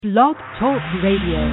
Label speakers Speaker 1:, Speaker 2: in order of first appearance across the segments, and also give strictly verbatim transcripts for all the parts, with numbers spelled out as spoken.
Speaker 1: Blog Talk Radio.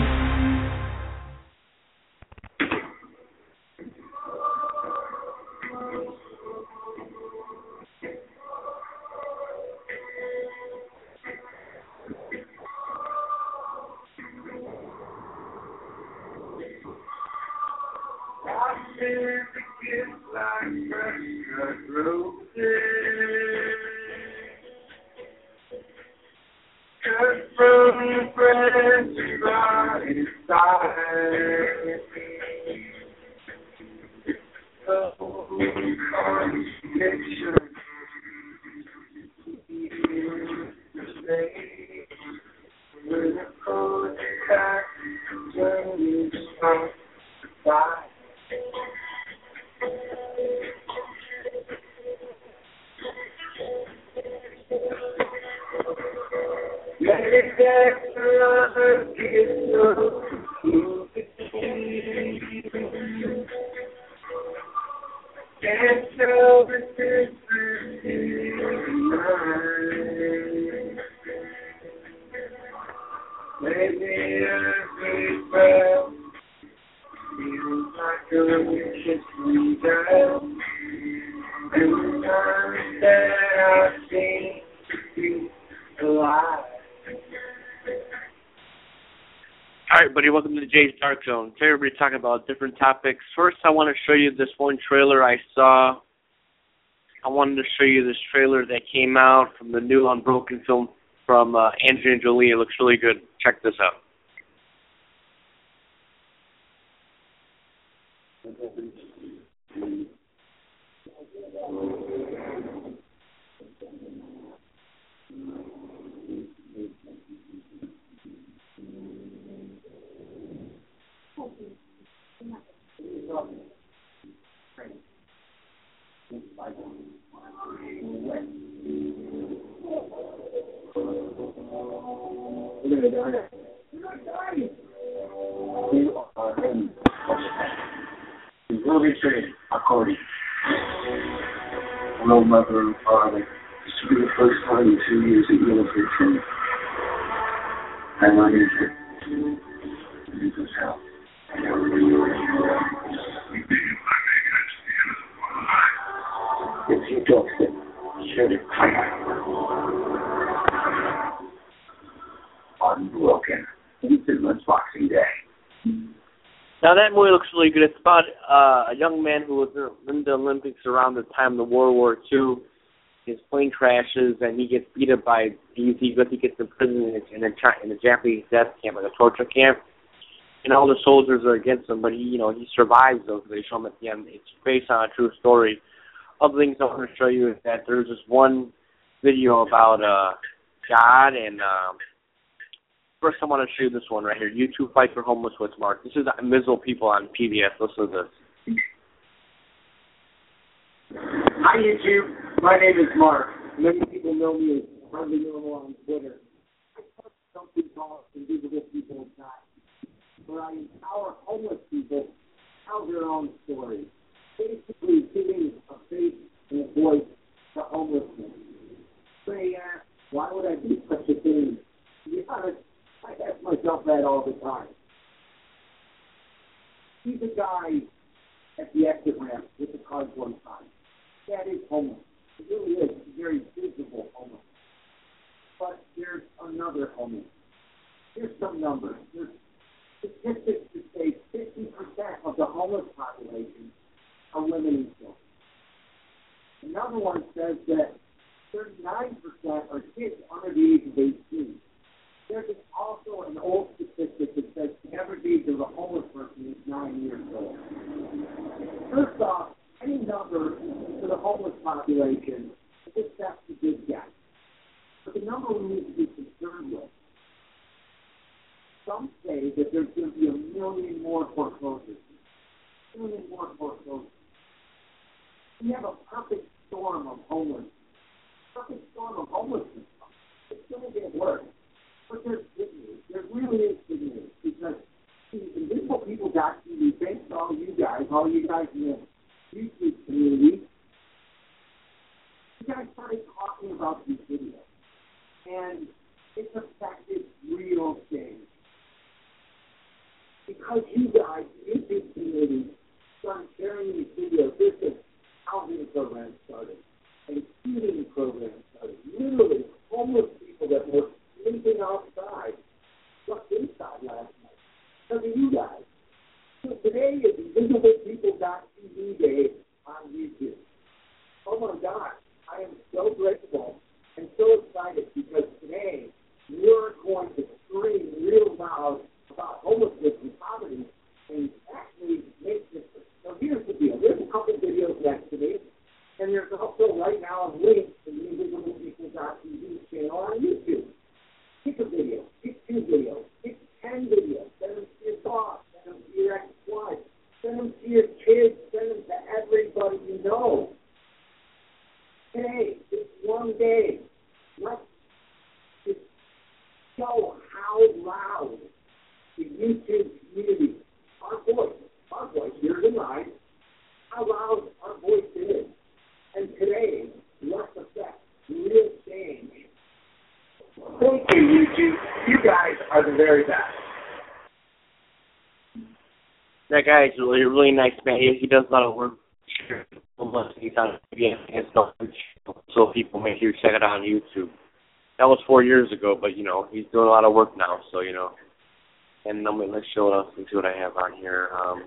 Speaker 2: Welcome to the Jay's Dark Zone. Today we're talking about different topics. First, I want to show you this one trailer I saw. I wanted to show you this trailer that came out from the new Unbroken film from uh, Angelina Jolie. It looks really good. Check this out.
Speaker 3: According. Hello, mother and father. This will be the first time in two years that you'll have heard from me. And I need you. You can tell. If you talk to them, shut it. Unbroken. It's Boxing Day.
Speaker 2: Now that movie looks really good. It's about uh, a young man who was in the Olympics around the time of World War Two. His plane crashes and he gets beat up by he, he gets in prison in a, in a Japanese death camp, like a torture camp. And all the soldiers are against him, but he, you know, he survives though. Because they show him at the end. It's based on a true story. Other things I want to show you is that there's this one video about uh, God and. Um, First, I want to show you this one right here. You two fight for homeless with Mark. This is Invisible People on P B S. Listen to this.
Speaker 4: Hi, YouTube. My name is Mark. Many people know me as Hardly Normal on Twitter. I touch something called Invisible People inside, where I empower homeless people to tell their own story, basically giving a face and a voice to homelessness. So you ask, why would I do such a thing? To be honest, I ask myself that all the time. He's a guy at the exit ramp with the cardboard sign. That is homeless. It really is. It's very visible homeless. But there's another homeless. Here's some numbers. There's statistics that say fifty percent of the homeless population are women and children. Another one says that thirty-nine percent are kids under the age of eighteen. There's also an old statistic that says the average age of a homeless person is nine years old. First off, any number for the homeless population is just a good guess. But the number we need to be concerned with, some say that there's going to be a million more foreclosures. A million more foreclosures. We have a perfect storm of homelessness. Perfect storm of homelessness. It's going to get worse. But there's good news. There really is good news because see, Invisible People dot T V, thanks to all you guys, all you guys in the YouTube community, you guys started talking about these videos. And it's affected real things. because you guys, YouTube community, started sharing these videos. There's a housing program started, and feeding program started. Literally, homeless people that were sleeping outside slept inside last night because of you guys. So today is Invisible People dot T V Day on YouTube. Oh my God, I am so grateful and so excited because today we're going to scream real loud about homelessness and poverty and actually make this. So here's the deal. There's a couple videos next to me, and there's also right now a link to the Invisible People dot T V channel on YouTube. Pick a video, pick two videos, pick ten videos, send them to your boss, send them to your ex-wife, send them to your kids, send them to everybody you know. Today, it's one day. Let's just show how loud the YouTube community, our voice, our voice, yours and mine, how loud our voice is. And today, let's affect real change. Thank you, YouTube. You guys are the very best.
Speaker 2: That guy is really, really nice man. He, he does a lot of work. He's on T V and stuff, so people make sure you check it out on YouTube. That was four years ago, but you know he's doing a lot of work now. So you know, and let me let's show us and see what I have on here. Um,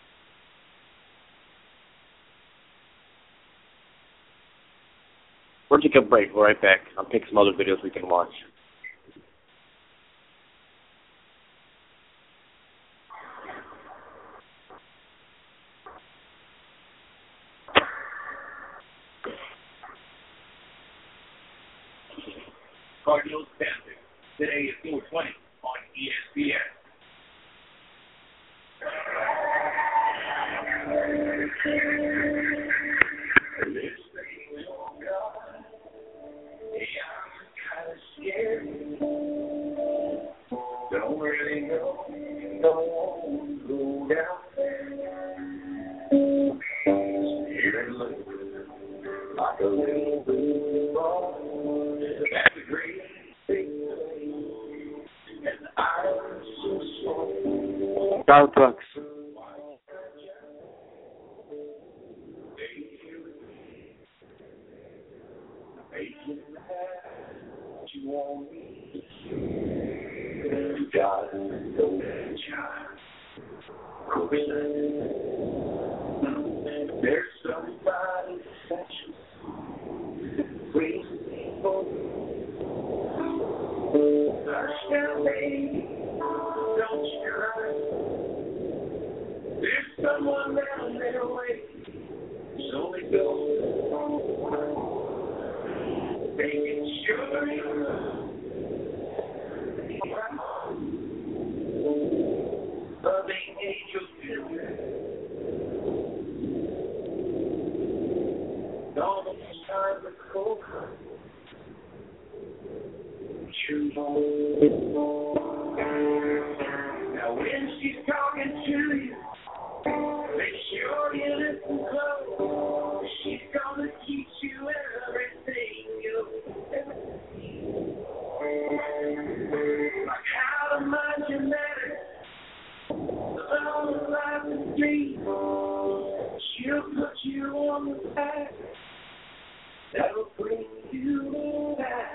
Speaker 2: we'll take a break. We'll be right back. I'll pick some other videos we can watch.
Speaker 5: Cardinals Panthers. Today is four twenty on E S P N. Don't really know, don't go down. Here it looks like a little blue ball. That's a great big thing. And I'm so small.
Speaker 2: Starbucks.
Speaker 5: You want me? You gotta know that child. There's somebody special. Praise people. Hush down, baby. Don't you cry. There's someone down there waiting. So they go. Making sure you're right. Loving angels tender. Don't shine the cold. You know. Now when she's talking to you, make sure you listen close. She's gonna teach you everything you'll ever see. Like how to mind your manners, love, life, and dreams. She'll put you on the path that'll bring you back.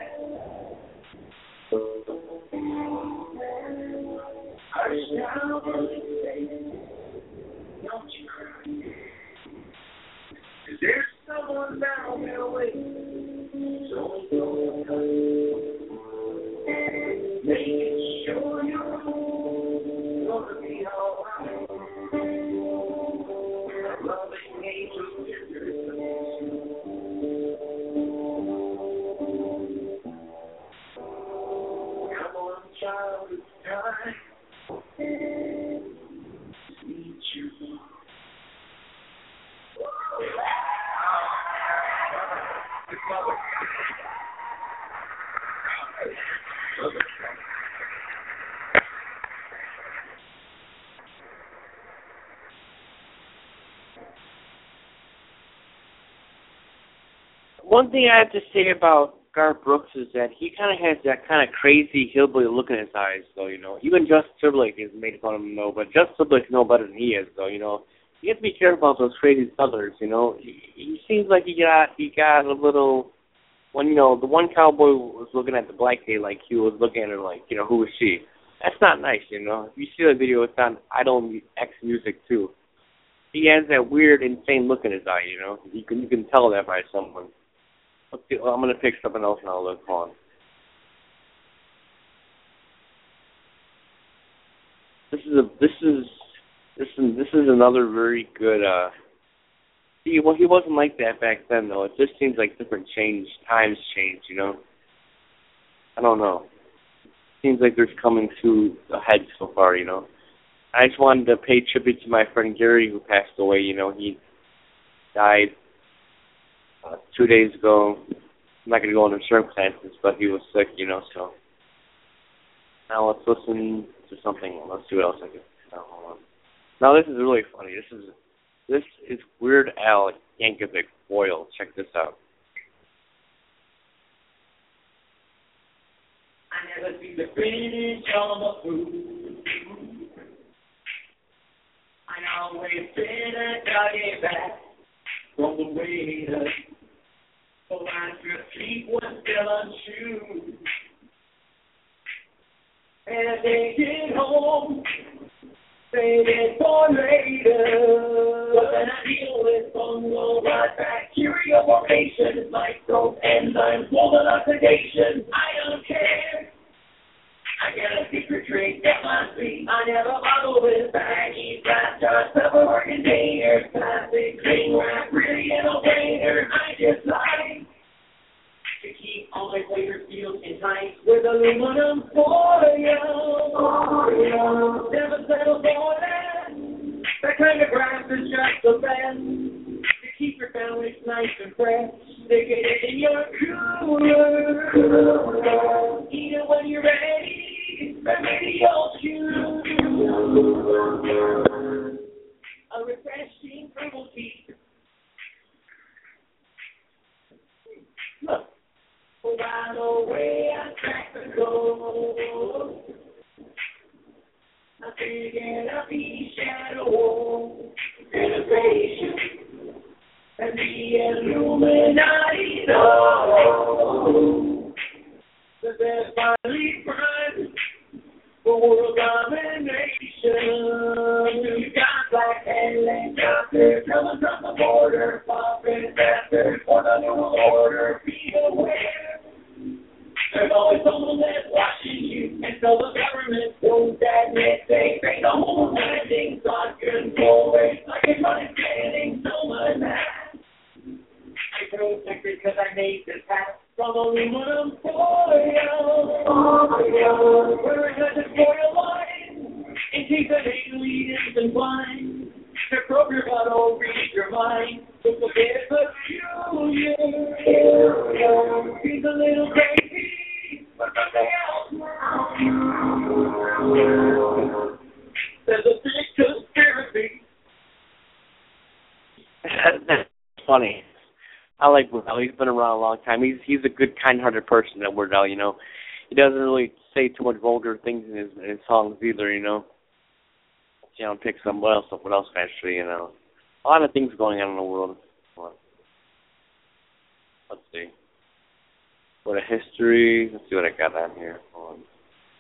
Speaker 5: Hush down, baby. Don't you cry. 'Cause there's someone down there waiting. So don't making sure you're gonna be alright. Loving angels tender. Come on, child, it's time. Need you.
Speaker 2: One thing I have to say about Garth Brooks is that he kind of has that kind of crazy hillbilly look in his eyes, though, you know. Even Justin Timberlake has made fun of him, though, but Justin Timberlake's no better than he is, though, you know. You have to be careful about those crazy southerners, you know. He, he seems like he got he got a little, when, you know, the one cowboy was looking at the black guy like he was looking at her like, you know, who is she? That's not nice, you know. If you see the video, it's on Idol X Music, too. He has that weird, insane look in his eye, you know. You can you can tell that by someone. Let's see, well, I'm going to pick something else and I'll look on. This is a this is this is this is another very good. Uh, see, well, he wasn't like that back then, though. It just seems like different change times change, you know. I don't know. Seems like there's coming to a head so far, you know. I just wanted to pay tribute to my friend Gary, who passed away. You know, he died uh, two days ago. I'm not going to go into circumstances, but he was sick, you know. So now let's listen to something. Let's see what else I can. Oh, hold on. Now this is really funny. This is this is Weird Al Yankovic Foil. Check this out.
Speaker 5: I never see the finish on the food. I always been a doggy back from the waiter. The line to your feet was still unchewed. And I take it home, save it for later. But then I deal with fungal rot, bacteria formation, microbe enzymes, mold and oxidation. I don't care. I get a secret drink that must be. I never bottle with baggies, glass jars, Tupperware containers, plastic cling wrap, really a no-brainer. I just like to keep all my flavors sealed and tight with aluminum foil. Never settle for that. That kind of grass is just the best. To keep your sandwich nice and fresh, stick it in your cooler. Eat it when you're ready. Remedial juice. A refreshing herbal tea. Look. Right away, I track the goal. I figured I'd be shadow, innovation, and the Illuminati know that they're finally primed for world domination. You got black headline doctors coming from the border, puppet bastards for the new order. Be aware. There's always someone that's watching you, and so the government won't admit they think the whole landing on control. It's like it's running standing so much mass. I protected because I made this hat from aluminum foil. Where it has a foil line, in case of aliens and blind. To probe your bottle, read your mind. It's a bit peculiar. He's a little crazy, but nothing else. There's a big conspiracy.
Speaker 2: That's funny. I like Weird Al. He's been around a long time. He's he's a good, kind-hearted person, that Weird Al, you know. He doesn't really say too much vulgar things in his, in his songs either, you know. You know, pick someone else up, what else actually, you know. A lot of things going on in the world. Let's see. What a history. Let's see what I got on here. Hold on.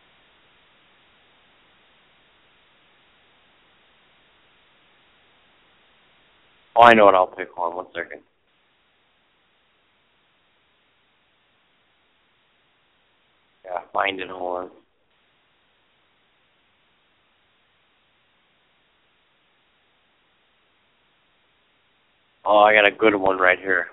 Speaker 2: Oh, I know what I'll pick. Hold on one second. Yeah, find it. Hold on. Oh, I got a good one right here.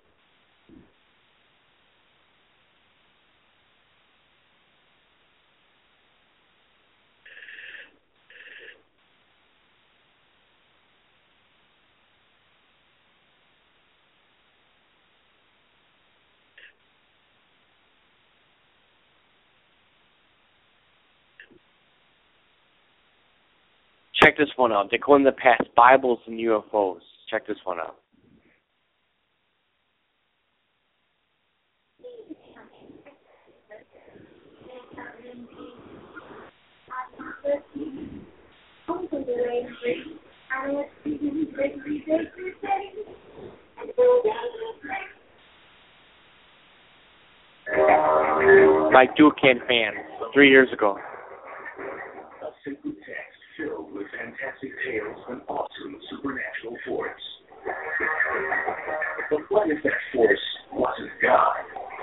Speaker 2: Check this one out. They go in the past, Bibles and U F Os. Check this one out. By Duquesne fans, three years ago.
Speaker 3: A sacred text filled with fantastic tales of an awesome supernatural force. But what if that force wasn't God?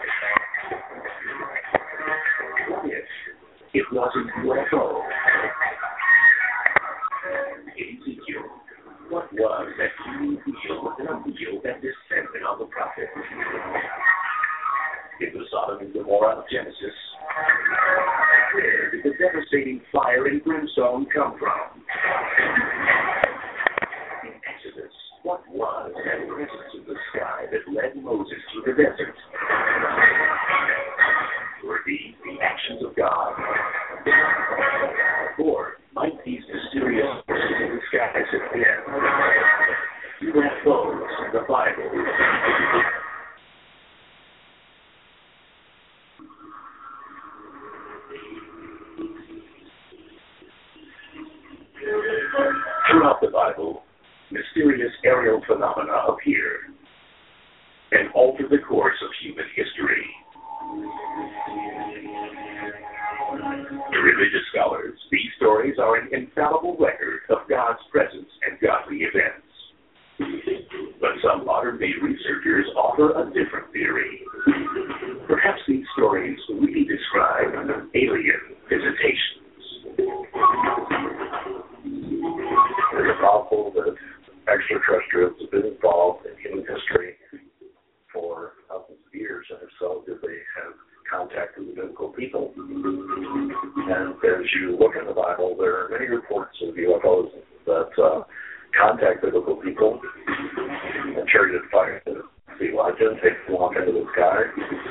Speaker 3: What if it wasn't U F O? In Ezekiel, what was that huge wheel within a wheel that descended on the prophet? It was Sodom and Gomorrah of Genesis. Where did the devastating fire and brimstone come from? In Exodus, what was that presence in the sky that led Moses through the desert? Were these the actions of God? Or might these mysterious forces in the skies have been U F Os in the Bible? Throughout the Bible, mysterious aerial phenomena appear and alter the course of human history. To religious scholars, these stories are an infallible record of God's presence and godly events. But some modern-day researchers offer a different theory. Perhaps these stories really describe alien visitations.
Speaker 6: It's possible that extraterrestrials have been involved in human history for thousands of years, and if so, did they have contact with the biblical people? And as you look in the Bible, there are many reports of U F Os that uh, contact biblical people and charioted fire. Elijah takes them off into the sky.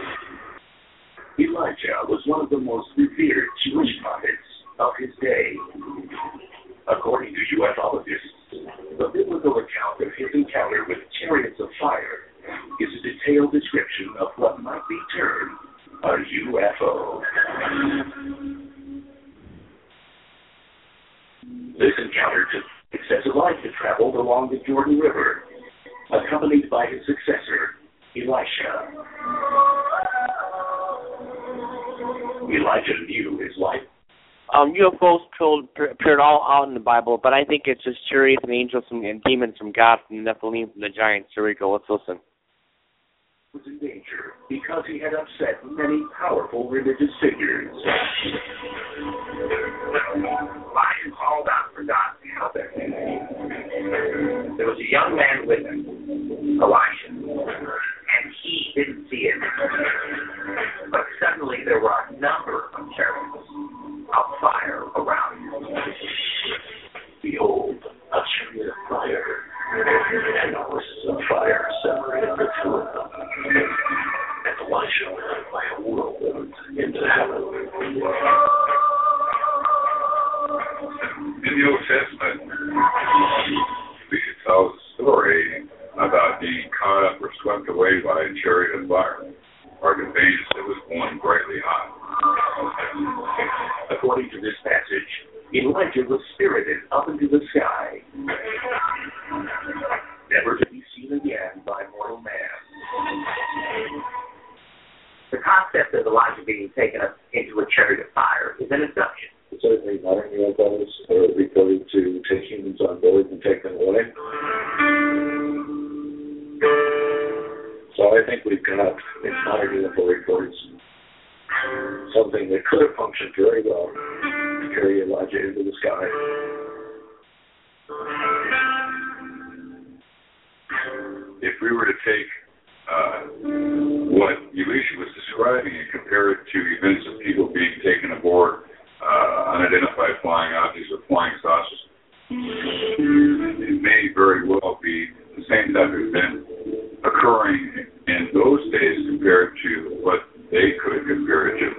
Speaker 3: Elijah was one of the most revered Jewish prophets of his day. According to ufologists, the biblical account of his encounter with chariots of fire is a detailed description of what might be termed a U F O. This encounter took place as Elijah traveled along the Jordan River, accompanied by his successor, Elisha. Elijah knew his life.
Speaker 2: Um, U F Os appeared all out in the Bible, but I think it's just chariots and angels and, and demons from God, from the Nephilim, from the giants. Here we go. Let's listen.
Speaker 3: Was in danger because he had upset many powerful religious figures.
Speaker 7: Lion called out for God to help him. There was a young man with him, Elisha, and he didn't see it. But suddenly there were a number of chariots of fire around him.
Speaker 3: Behold, a chariot of fire, and horses of fire separated the two of them. And Elisha went by a whirlwind into heaven.
Speaker 8: In the Old Testament, we tell the story about being caught up or swept away by a chariot of fire, or the Venus that was born brightly hot.
Speaker 3: According to this passage, Elijah was spirited up into the sky, never to be seen again by mortal man.
Speaker 7: The concept of Elijah being taken up into a chariot of fire is an abduction.
Speaker 6: Certainly modern U F Os are reported to take humans on board and take them away. So I think we've got in modern U F O reports something that could have functioned very well to carry Elijah into the sky.
Speaker 8: If we were to take uh, what Elisha was describing and compare it to events of people being taken aboard uh, unidentified flying objects or flying saucers, it may very well be the same type of event occurring in those days compared to what they could compare it to.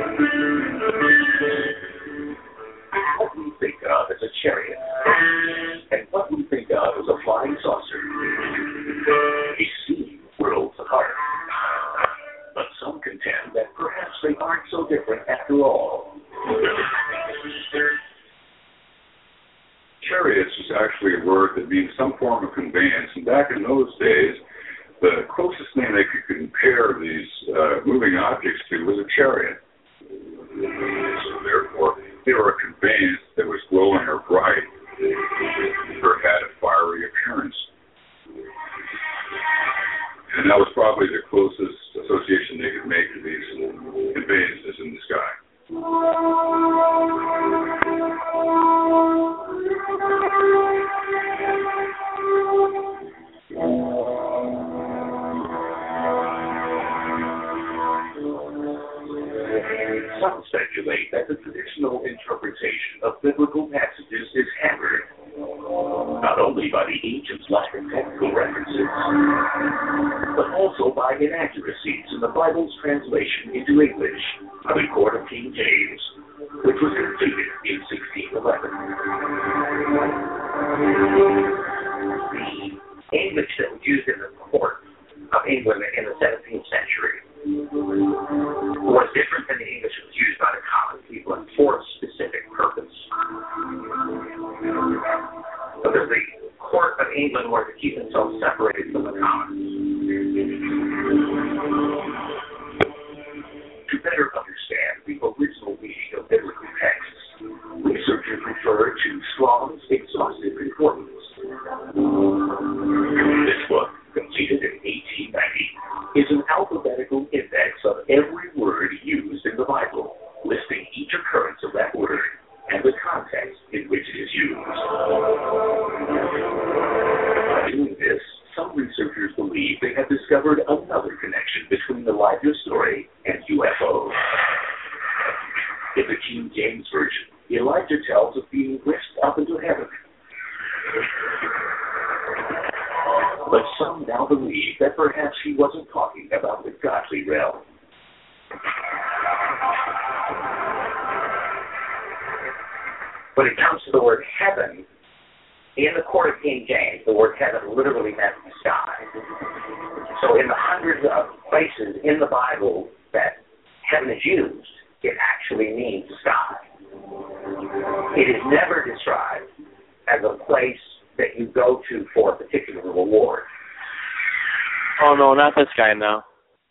Speaker 3: What we think of as a chariot, and what we think of as a flying saucer, they seem worlds apart. But some contend that perhaps they aren't so different after all.
Speaker 8: actually a word that means some form of conveyance. And back in those days, the closest thing they could compare these uh, moving objects to was a chariot. So therefore, they were a conveyance that was glowing or bright or had a fiery appearance. And that was probably the closest association they could make to these conveyances in the sky.
Speaker 3: Some speculate that the traditional interpretation of biblical passages is hampered not only by the ancients' lack of technical references, but also by inaccuracies in the Bible's translation into English of the Court of King James, which was completed in sixteen eleven. The English that was used in the court of England in the seventeenth century was different than the English that was used by the common people and for a specific purpose. Because the court of England wanted to keep themselves separated from the commons. To better understand the original meaning of biblical texts, researchers refer to Strong's Exhaustive Concordance. This book, completed in eighteen ninety, is an alphabetical index of every word used in the Bible, listing each occurrence of that word and the context in which it is used. By doing this, some researchers believe they have discovered another connection between the Elijah story and U F Os. In the King James Version, Elijah tells of being whisked up into heaven. But some now believe that perhaps he wasn't talking about the godly realm. When it comes to the word heaven, in the Court of King James, the word heaven literally meant the sky. So in the hundreds of places in the Bible that heaven is used, it actually means sky. It is never described as a place that you go to for a particular reward.
Speaker 2: Oh, no, not this guy now.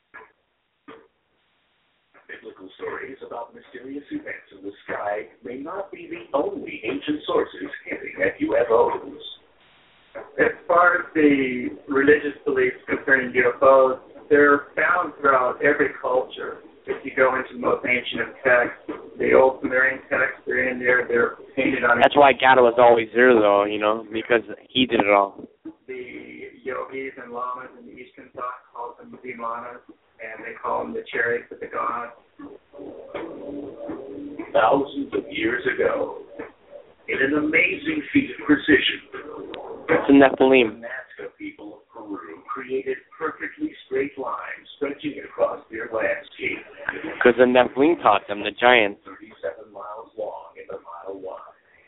Speaker 3: Biblical stories about mysterious events in the sky may not be the only ancient sources hinting at U F Os.
Speaker 9: As far as the religious beliefs concerning U F Os, they're found throughout every culture. If you go into most ancient texts, the old Sumerian texts, they're in there, they're painted on.
Speaker 2: That's why God was always there, though, you know, because he did it all.
Speaker 9: The yogis and lamas in the Eastern thought called them Vimanas, and they call them the chariots of the gods.
Speaker 3: Thousands of years ago, in an amazing feat of precision,
Speaker 2: it's the Nephilim.
Speaker 3: The Nazca people of Peru created perfectly straight lines stretching across their landscape.
Speaker 2: Because the Nephilim taught them, the giants.
Speaker 3: thirty-seven miles long and a mile wide.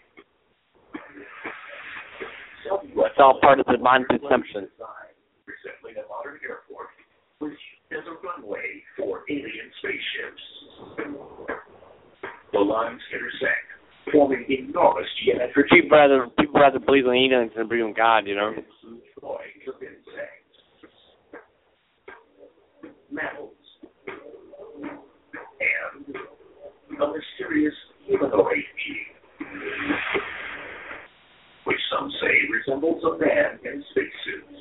Speaker 2: It's all part of the divine deception.
Speaker 3: Resembling a modern airport, which is a runway for alien spaceships. The lines intersect, forming enormous geometric.
Speaker 2: People rather people rather believe in aliens than believe in God, you know.
Speaker 3: Drawings of insects, mammals, and a mysterious humanoid being, which some say resembles a man in spacesuits.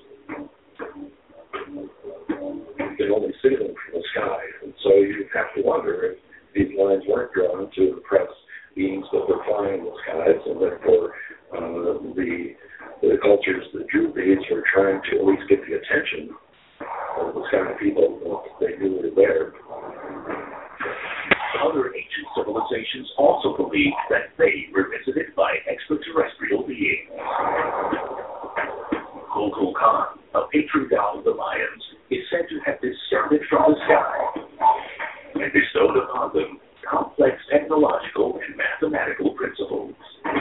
Speaker 6: You can only see them from the sky, and so you have to wonder if these lines weren't drawn to impress beings that were flying in the skies, and therefore uh, the the cultures that drew these were trying to at least get the attention of the sky people that they knew were there.
Speaker 3: Other ancient civilizations also believed that they were visited by extraterrestrial beings. Kukulkan, a patron god of the Mayans, is said to have descended from the sky and bestowed upon them complex technological and mathematical principles.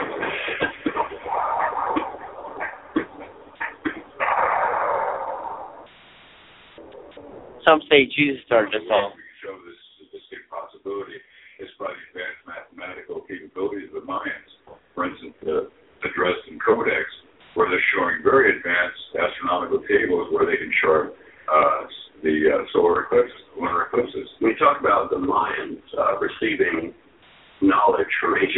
Speaker 2: Some say Jesus started this all.
Speaker 8: We show this statistic possibility is by the advanced mathematical capabilities of the Mayans. For instance, the, the Dresden Codex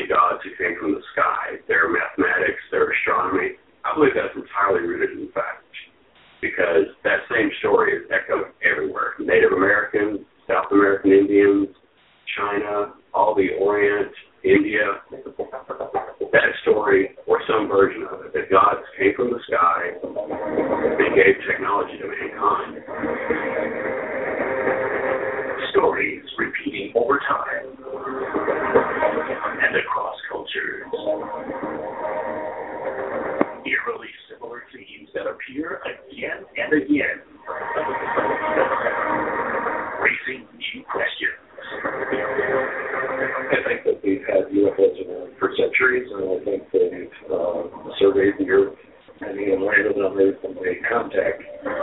Speaker 6: to gods who came from the sky, their mathematics, their astronomy, I believe that's entirely rooted in fact, because that same story is echoed everywhere. Native Americans, South American Indians, China, all the Orient, India, that story, or some version of it, that gods came from the sky and gave technology to mankind. Stories repeating over time and across cultures. Eerily similar themes that appear again and again, raising new questions. I think that we've had U F Os around for centuries, and I think they've uh, surveyed the Earth and even landed on Earth and made contact.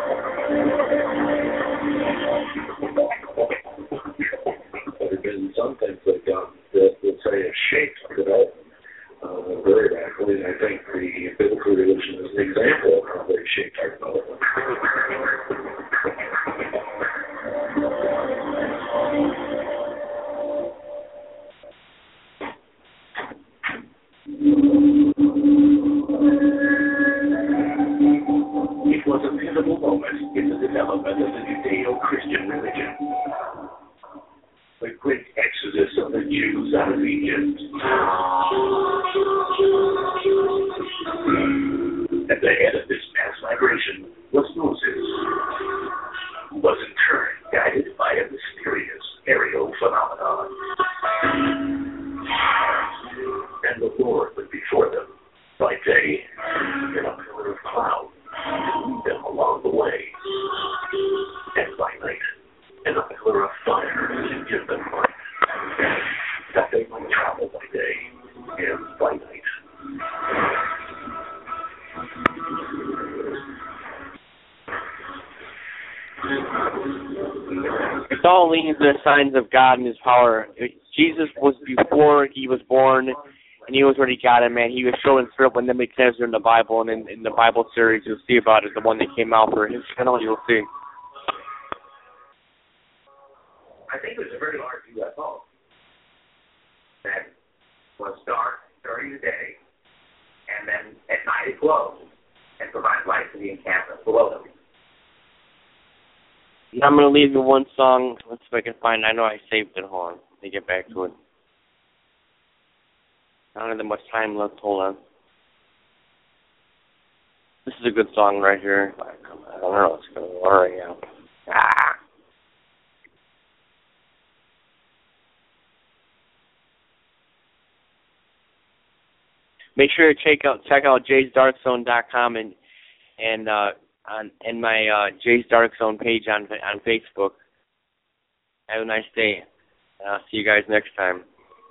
Speaker 6: There have been some things that got that would say have shaped our development uh, very radically, and I think the biblical religion is an example of how they've shaped our development.
Speaker 3: It was a pivotal moment in the development of the Judeo-Christian religion. The great exodus of the Jews out of Egypt. At the head of this mass migration was Moses, who was in turn guided by a mysterious aerial phenomenon. And the Lord went before them by day in a pillar of cloud to lead them along the way, and by night in a pillar of fire to give them light, that they might travel by day and by night.
Speaker 2: It's all leading to the signs of God and His power. Jesus was before He was born, and He was already God and man. He was shown in Philip when Nebuchadnezzar in the Bible, and in, in the Bible series you'll see about it, the one that came out for His channel, you'll see.
Speaker 3: I think it was a very large U F O that was dark during the day, and then at night it glowed and provided light to the encampment below them.
Speaker 2: Now I'm going to leave you one song. Let's see if I can find it. I know I saved it. Hold on. Let me get back to it. I don't have that much time left. Hold on. This is a good song right here. I don't know. It's going to water right now. Ah! Make sure to check out check out jays dark zone dot com and and uh, on and my uh, Jay's Dark Zone page on on Facebook. Have a nice day. I'll see you guys next time.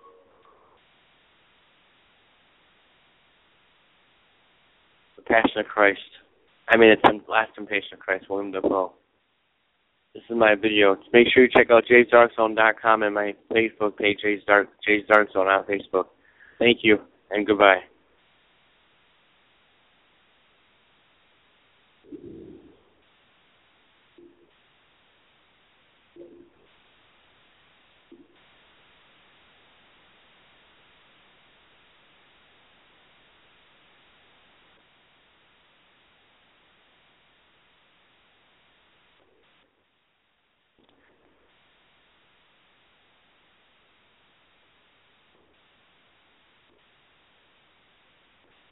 Speaker 2: The Passion of Christ. I mean, it's the Last Temptation of Christ, William Dafoe. This is my video. Make sure you check out jays dark zone dot com and my Facebook page, Jay's Dark Jay's Dark Zone on Facebook. Thank you and goodbye.